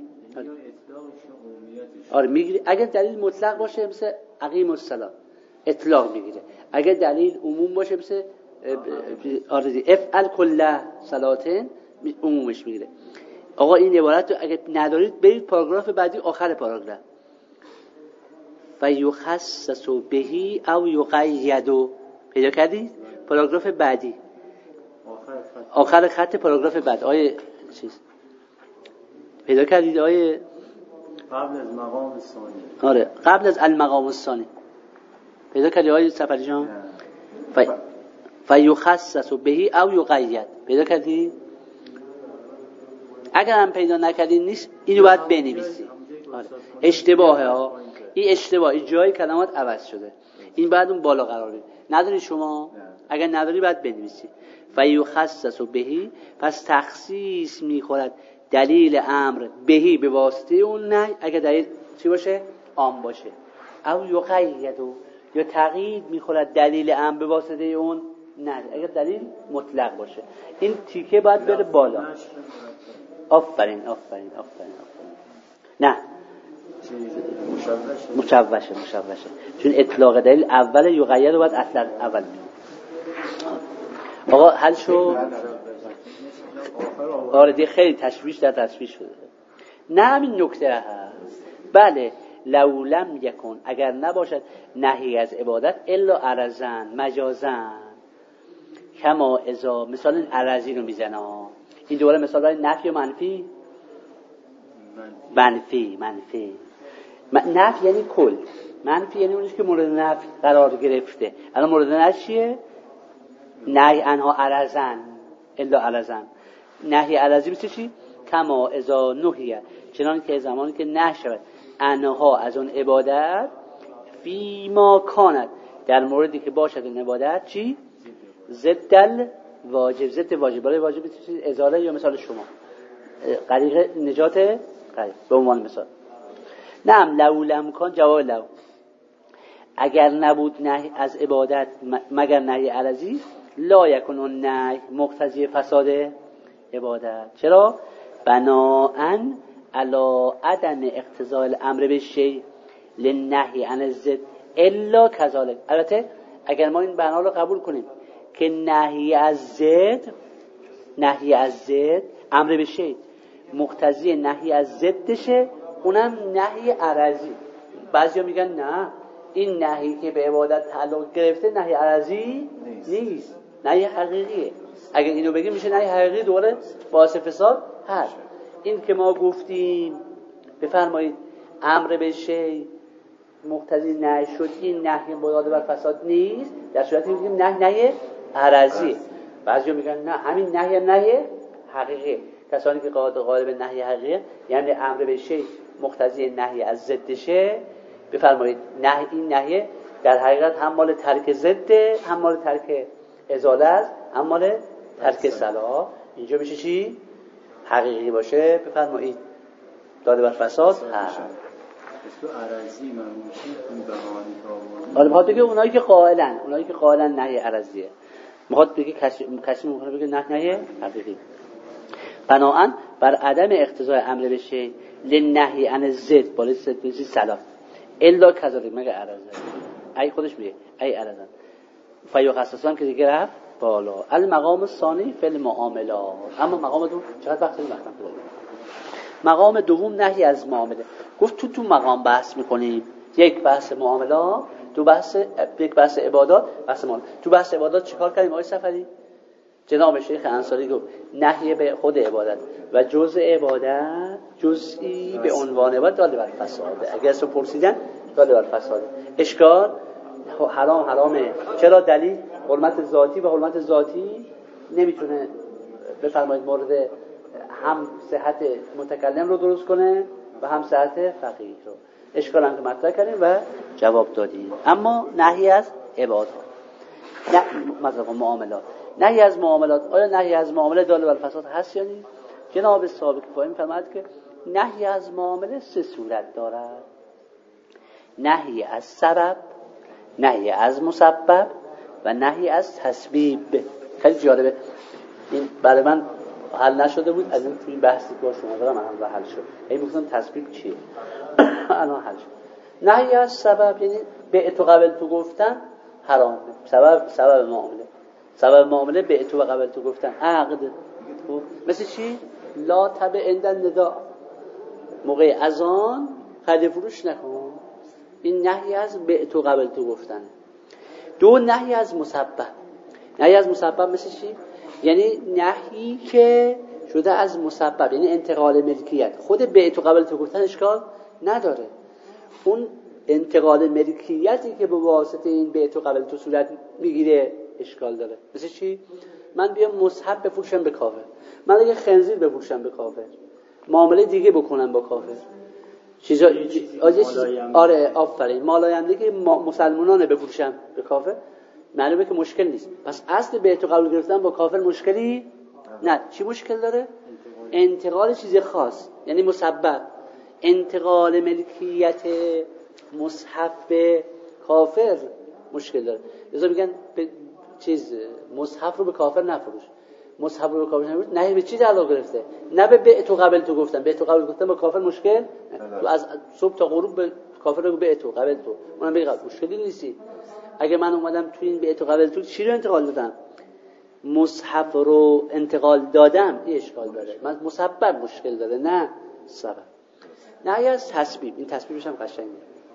Speaker 1: آره میگیری، اگر دلیل مطلق باشه مثل اقیم الصلاة اطلاق میگیره، اگر دلیل عموم باشه مثل آره افعل کل صلاتن عمومش میگیره. آقا این عبارت رو اگر ندارید برید پاراگراف بعدی، آخر پاراگراف. و یخصص بهی او یقید، پیدا کردید؟ پاراگراف بعدی، آخر خط پاراگراف بعد. آیه چیز پیدا کردید؟ آیه
Speaker 2: قبل از مقام الثانی.
Speaker 1: آره قبل از المقام الثانی پیدا کردید آیه سفری جان؟ ف... فیخصص بهی او یقید، پیدا کردید؟ اگر هم پیدا نکردید نیست، اینو باید بنویسید. آره. اشتباهه ها، این اشتباه، این جای کلمات عوض شده، این بعد اون بالا قرار بده. نداری شما؟ اگر نداری باید بنویسید. فیخصص بهی، پس تخصیص میخورد دلیل امر بهی به واسطه اون نه، اگر دلیل چی باشه؟ عام باشه. او یقید، یا تقیید میخورد دلیل امر به واسطه اون نه، اگر دلیل مطلق باشه. این تیکه باید بره بالا. آفرین آفرین آفرین آفرین. نه مشوشه مشوشه، چون اطلاق دلیل اول یقید رو باید اصلا اول بید. آقا حل شو؟ آره دیگه خیلی تشویش در تشویش شده. نه همین نکته هست. بله لو لم یکن، اگر نباشد نهی از عبادت الا عرضن، مجازن، کما اذا، مثال این عرضی رو میزنه. این دوباره مثال برای نفی و منفی. منفی منفی نفی یعنی کل، منفی یعنی اونیش که مورد نفی قرار گرفته. الان مورد نفی چیه؟ نهی عنها عرضن الا عرضن. نهی عرضی مثل چی؟ کما اذا نهیه، چنان که زمانی که نهی شود عنها از اون عبادت، فی ما کانت، در موردی که باشد اون عبادت چی؟ ضد واجب، ضد واجب. برای واجب مثل ازاله، یا مثال شما غریق نجات غریق به عنوان مثال. نعم لو لم کان، جواب لو، اگر نبود نهی از عبادت مگر نهی عرضی، لا یکن اون نهی مقتضی فساد عبادت. چرا؟ بناءن علی عدم اقتضاء الامر بالشیء للنهی عن الضد الا كذلك. البته اگر ما این بنا رو قبول کنیم که نهی از ضد، نهی از ضد امر به شی مقتضی نهی از ضدشه، اونم نهی عرضی. بعضیا میگن نه، این نهی که به عبادت تعلق گرفته نهی عرضی نیست، نهی حقیقیه. اگر اینو بگیم میشه نهی حقیقی، دوباره باعث فساد هست. این که ما گفتیم بفرمایید امر به شی مقتضی نهی شد، این نهی بنیاد بر فساد نیست، در صورتی میگیم نه نهی عرضی. بعضیا میگن نه، همین نهی نهی حقیقی. کسانی که قائل به نهی حقیقی یعنی امر به شی مقتضی نهی از ضدشه، بفرمایید نهی، این نهی در حقیقت هم مال ترک ضده، هم مال ترک ازاله است، هم مال ترک صلاح. اینجا میشه چی؟ حقیقی باشه، بفرمایید داده بر فساد هست.
Speaker 2: تو عرضی منوشی این بهانی تا
Speaker 1: حالا میخواد بگه اونایی که قائلن، اونایی که قائلن نهی عرضیه، میخواد بگه کسی کسی ممکنه بگه نه نهی حقیقی. بناهن بر عدم اقتضای امر به شی لنهی عن الضد بالای ضد بزی سلام الا کذالک، مگه عرضه ای خودش میگه ای عرضن فیو خصصان که دیگه رفت بالا. المقام الثانی فی المعاملات. اما مقام دوم چقدر وقت داریم؟ وقت نداریم. مقام دوم نهی از معامله. گفت تو تو مقام بحث میکنیم، یک بحث معاملات، دو بحث یک بحث عبادات، بحث معاملات. تو بحث عبادات چیکار کردیم آقای صفری؟ جناب شیخ انصاری گفت نهی به خود عبادت و جزء عبادت جزئی به عنوان عبادت داله بر فساده. اگر اسم پرسیدن داله بر فساده. اشکال حرام حرامه. چرا؟ دلیل حرمت ذاتی و حرمت ذاتی نمیتونه بفرمایید مورد هم صحت متکلم رو درست کنه و هم صحت فقیه رو. اشکال هم که مطرح کردیم و جواب دادیم. اما نهی از عبادات، نه مثلا معاملات، نهی از معاملات، آیا نهی از معامله داله بر فساد هست یا نیست؟ جناب سابق فاهم فرمود که نهی از معامله سه صورت دارد: نهی از سبب، نهی از مسبب و نهی از تسبیب. خیلی جالبه این، برای من حل نشده بود، از این توی بحثی که شما دارم الان حل شد. این میگفتم تسبیب چیه؟ الان حل شد. نهی از سبب یعنی به تو قبل تو گفتن حرامه. سبب سبب معامله، سبب معامله به تو قبل تو گفتن عقد. مثل چی؟ لا تبع عند النداء، موقع اذان خرید فروش نکن. این نهی از به تو قبل تو گفتن. دو نهی از مسبب. نهی از مسبب مثل چی؟ یعنی نهی که شده از مسبب، یعنی انتقال ملکیت. خود به تو قبل تو گفتن اشکال نداره، اون انتقال ملکیتی که به واسطه این به تو قبل تو صورت میگیره اشکال داره. مثل چی؟ من بیام مصحف بفروشم به کافر، من اگه خنزیر بفروشم به کافر، معامله دیگه بکنم با کافر، چیزا آره آفرین مالاینده که مسلمانانه بفروشم به کافر، معلومه که مشکل نیست. پس اصل به تو قبول گرفتن با کافر مشکلی نه. چی مشکل داره؟ انتقال چیز خاص، یعنی مسبب. انتقال ملکیت مصحف به کافر مشکل داره. لذا میگن به چیز مصحف رو به کافر نفروش، مصحف رو به کافر نفروش. نه به چی تعلق گرفته؟ نه به به تو قبل تو گفتن. به تو قبل گفتن با کافر مشکل، تو از صبح تا غروب به کافر رو به تو قبل تو، اونم بگم مشکلی نیستی. اگه من اومدم تو این به تو قبل تو چی رو انتقال دادم؟ مصحف رو انتقال دادم، این اشکال داره. من مسبب مشکل داره نه سبب. نه از تسبیب، این تسبیبش هم قشنگه.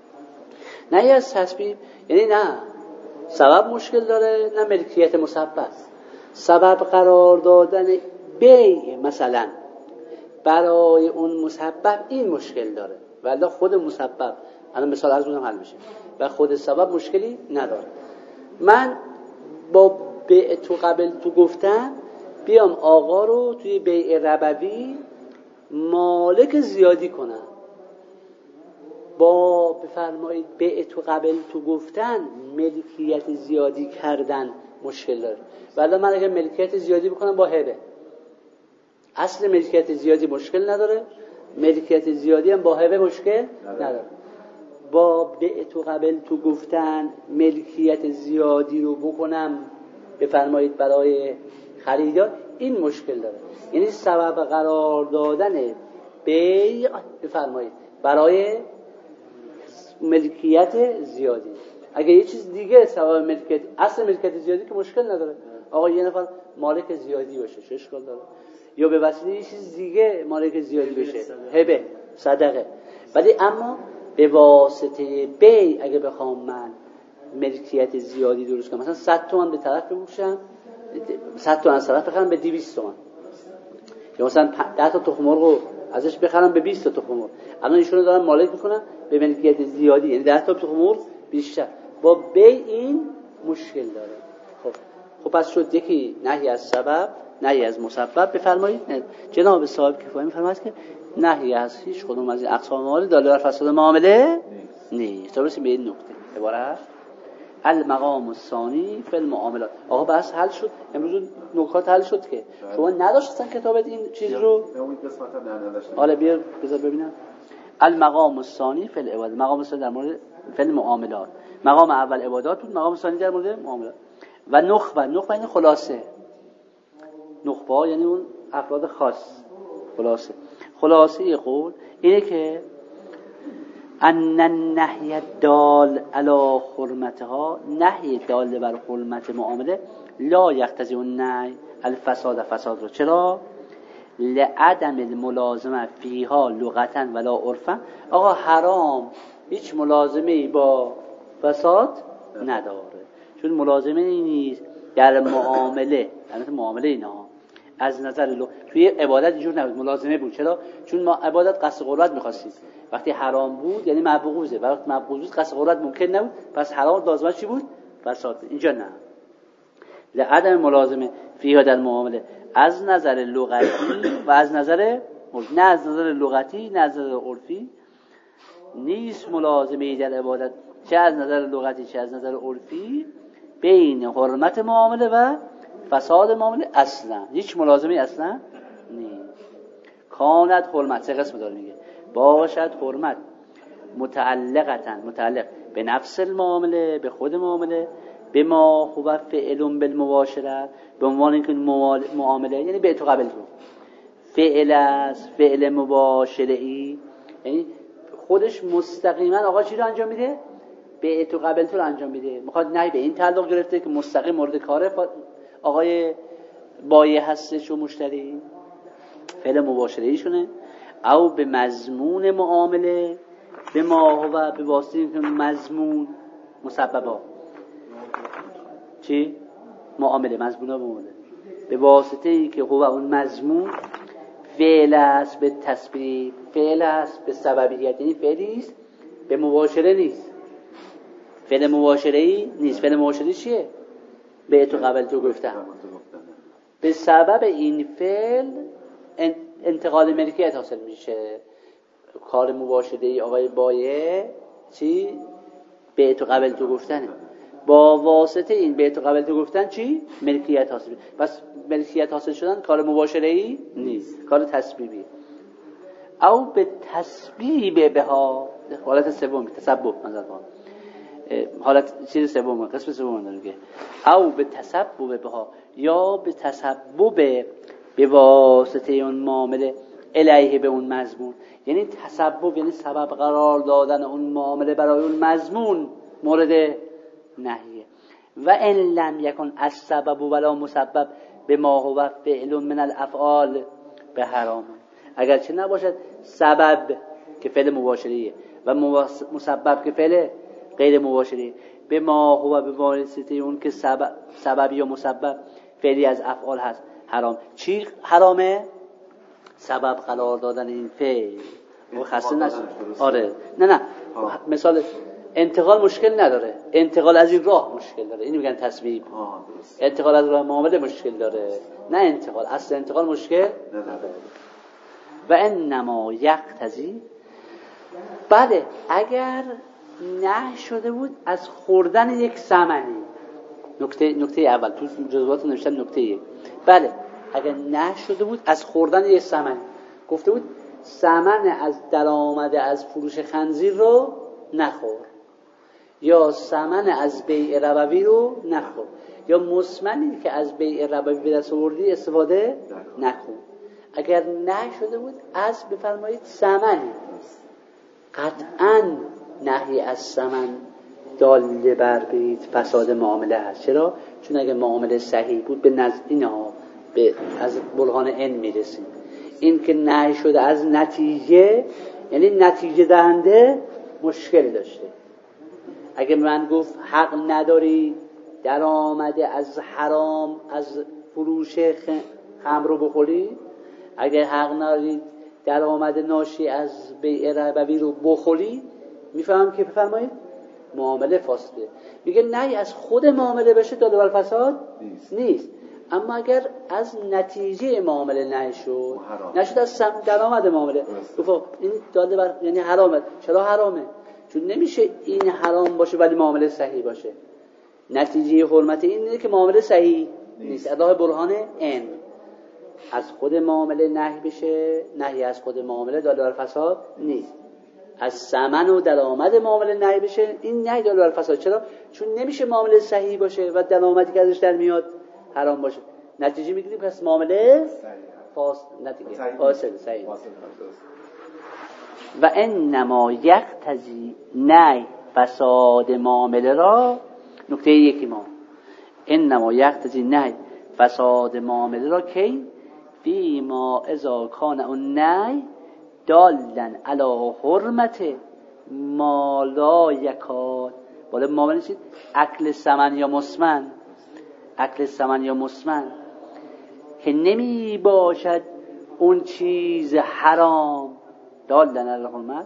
Speaker 1: نه از تسبیب یعنی نه سبب مشکل داره نه ملکیت مسبب. سبب قرار دادن بیع مثلا برای اون مسبب این مشکل داره، ولی خود مسبب الان مثال عرض می‌کنم حل میشه و خود سبب مشکلی نداره. من با بیع تو قبل تو گفتن بیام آقا رو توی بیع ربوی مالک زیادی کنم، با بفرمایید بیع تو قبل تو گفتن ملکیت زیادی کردن مشکل داره. ولی من اگه ملکیت زیادی بکنم با هبه، اصل ملکیت زیادی مشکل نداره، ملکیت زیادی هم با هبه مشکل نداره. با بیع تو قبل تو گفتن ملکیت زیادی رو بکنم بفرمایید برای خریدار، این مشکل داره. یعنی سبب قرار دادن بیع بفرمایید برای ملکیت زیادی. اگه یه چیز دیگه سبب ملکیت، اصل ملکیت زیادی که مشکل نداره. آقا یه نفر مالک زیادی باشه چه اشکال داره؟ یا به وسیله یه چیز دیگه مالک زیادی بشه، هبه، صدقه. ولی اما به واسطه بی اگه بخوام من ملکیت زیادی درست کنم، مثلا صد تومن به طرف بفروشم، صد تومن از طرف بخرم به دویست تومن، یا مثلا ده تا تخم مرغ رو ازش بخرم به بیست تا تخم مرغ، الان ایشونو دارم مالک میکنم به ملکیت زیادی، یعنی ده تا تخم مرغ بیشتر. با بی این مشکل داره. خب خب پس شد یکی نهی از سبب، نهی از مسبب. بفرمایید جناب صاحب کفایه میفرماید که نهی از هیچ کدوم از این اقسام معامله داله بر فساد معامله نیست. تا برسیم به این نکته عبارت المقام الثانی فی المعاملات. آقا بس حل شد امروز، نکات حل شد که شما نداشتن کتابت این چیز رو.
Speaker 3: اون قسمت هم نداشتن.
Speaker 1: حالا بیا بذار ببینم. المقام الثانی فی العبادات. مقام الثانی در مورد فی المعاملات. مقام اول عبادات بود، مقام ثانی در مورد معاملات. و نخبه، نخبه یعنی خلاصه. نخبه یعنی اون افراد خاص. خلاصه. خلاصه قول اینه که ان النهی دال علی حرمتها، نهی دال بر حرمت معامله لا یقتضی النهی الفساد، فساد رو. چرا؟ لعدم الملازمه فیها لغتا ولا عرفا. آقا حرام هیچ ملازمه‌ای با فساد نداره، چون ملازمه نیست در معامله، البته معامله اینا از نظر لغت توی عبادت اینجور نبود، ملازمه بود. چرا؟ چون ما عبادت قصد قربت می‌خواستیم، وقتی حرام بود یعنی مبغوضه، وقتی مبغوض بود قصد قربت ممکن نبود، پس حرام لازمش چی بود؟ فساد. اینجا نه، لعدم ملازمه فیها در معامله از نظر لغتی و از نظر عرفی. نه از نظر لغتی نه از نظر عرفی نیست ملازمه در عبادت، چه از نظر لغتی چه از نظر عرفی، بین حرمت معامله و فساد معامله اصلا هیچ ملازمه اصلا نیست. کانت حرمت، سه قسم داره میگه، باشد حرمت متعلقتا، متعلق به نفس المعامله، به خود معامله، به ما هو فعل بالمباشره، به عنوان اینکه معامله یعنی به تو قبل رو فعل است، فعل مباشره ای، یعنی خودش مستقیما آقا چی رو انجام میده؟ به تو قبل تو رو انجام میده. میخواد نه به این تعلق گرفته که مستقیم مورد کاره آقای بایع هستش و مشتری، فعل مباشره ایشونه، او به مضمون معامله، به ما هو به واسطه اینکه مضمون مسببا چی؟ معامله، مضمون معامله به واسطه ای که هو اون مضمون فعل است به تسبیب، فعل است به سببیت، یعنی فعلی است به مباشره نیست، فعل مباشره ای نیست. فعل مباشره چیه؟ به تو قبل تو گفتم. به سبب این فعل انتقال ملکیت حاصل میشه. کار مباشره ای آقای بایع چی؟ به تو قبل تو گفتنه. با واسطه این به تو قبل تو گفتن چی؟ ملکیت حاصل میشه. پس ملکیت حاصل شدن کار مباشره ای نیست، کار تسبیبی. او به تسبیب بها، حالت سوم تسبب نظر کن، حالت چیز سوم قسم سوم داره که او به تسبب بها، یا به تسبب به واسطه اون معامله الیه به اون مضمون، یعنی تسبب یعنی سبب قرار دادن اون معامله برای اون مضمون مورد نهیه. و ان لم یکن السبب ولا مسبب به ما هو فعل من الافعال به حرام، اگر چه نباشد سبب که فعل مباشریه و مسبب که فعل غیر مباشری، به ما هو به واسطه اون که سبب سبب یا مسبب فعلی از افعال هست حرام. چی حرامه؟ سبب قرار دادن این فعل. و خسته نشد. آره نه نه آه. مثال انتقال مشکل نداره، انتقال از این راه مشکل داره، اینو میگن تسبیب. انتقال از راه معامله مشکل داره، نه انتقال اصل انتقال مشکل نداره. و انما یقتضی، بله اگر نه شده بود از خوردن یک ثمنی، نکته نکته اول تو جزئیات نوشتم نکته یک، بله اگر نه شده بود از خوردن یک ثمنی، گفته بود ثمن از درآمد از فروش خنزیر رو نخور، یا ثمن از بیع ربوی رو نخور، یا مسمنی که از بیع ربوی به دست آوردی استفاده نکن. اگر نه شده بود از بفرمایید ثمنی، قطعاً نهی از ثمن داله بر فساد معامله هست. چرا؟ چون اگه معامله صحیح بود به نزد اینها به از برهان ان میرسیم. این که نهی شده از نتیجه، یعنی نتیجه دهنده مشکل داشته. اگه من گفت حق نداری در آمده از حرام از فروش خمر رو بخوری، اگه حق نداری در آمده ناشی از بیع ربوی رو بخوری، میفهمم که بفرمایید معامله فاسده. میگه نه از خود معامله بشه داده بر فساد نیست. نیست اما اگر از نتیجه معامله نهی شد، نشد از درآمد معامله، گفت این داده بر یعنی حرامه. چرا حرامه؟ چون نمیشه این حرام باشه ولی معامله صحیح باشه. نتیجه حرمت اینه که معامله صحیح نیست. اداه برهان ان از خود معامله نهی بشه، نهی از خود معامله داده بر فساد نیست. از ثمن و درآمد معامله نهی بشه، این نهی داده بر فساد. چرا؟ چون نمیشه معامله صحیح باشه و درآمدی که ازش در میاد حرام باشه. نتیجه میگیریم پس معامله فاسد، نتیجه فاسد صحیح. و انما یقتضی نهی فساد معامله را، نکته یکی ما انما یقتضی نهی فساد معامله را کی فی ما اذا کان اون نهی دالن علی حرمت ما لا یکاد. بالا معامله چید؟ اکل ثمن یا مسمن، اکل ثمن یا مسمن که نمی باشد اون چیز حرام، دالن علی حرمت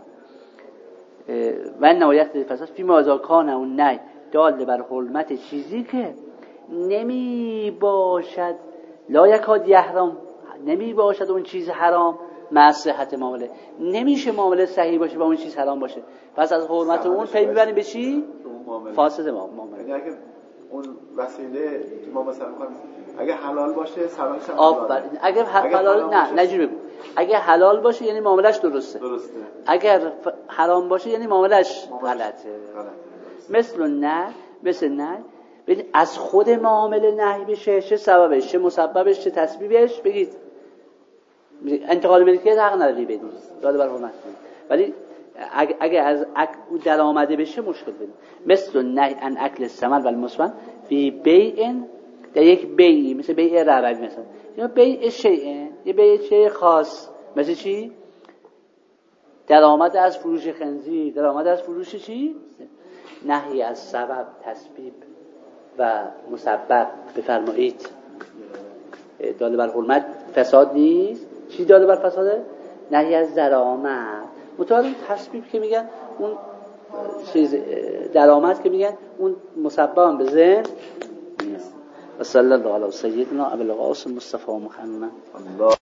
Speaker 1: و انما یقتضی فساد فی ما اذا کان اون نهی دال بر حرمت چیزی که نمی باشد لا یکاد یحرم، نمی باشد اون چیز حرام مع صحت معامله. نمیشه معامله صحیح باشه و اون چیز حرام باشه. پس از حرمت اون پی میبریم به چی؟ فاسد معامله.
Speaker 3: یعنی اگه اون وسیله که ما مثلا می‌خوایم اگه حلال باشه ثمنش هم حلاله.
Speaker 1: اگه حلال نه نجوری بگو. اگه حلال باشه یعنی معاملش درسته.
Speaker 3: درسته.
Speaker 1: اگر حرام باشه یعنی معاملش غلطه. مثل نه، مثل نه ببین از خود معامله نهی بشه، چه سببش، چه مسببش، چه تسبیبش بگید. انتقال ملکیت حق نداری بدید، داده بر حرمت. ولی اگه, اگه از او در آمده بشه مشکل بدید. مثل نهی ان اکل ثمن و المسمن فی بیع، در یک بیعی مثل بیع ربوی مثلا، یا بیع شیء، یه بیع شیء خاص، مثل چی؟ درآمد از فروش خنزیر، درآمد از فروش چی؟ نهی از سبب، تسبیب و مسبب بفرمایید داده بر حرمت فساد نیست. چی داده بر فساده؟ نهی از درآمد. متعارف تسبیب که میگن اون چیز درآمد که میگن اون مسبب به ذهن. و صلی الله علی سیدنا ابو القاسم مصطفی محمد.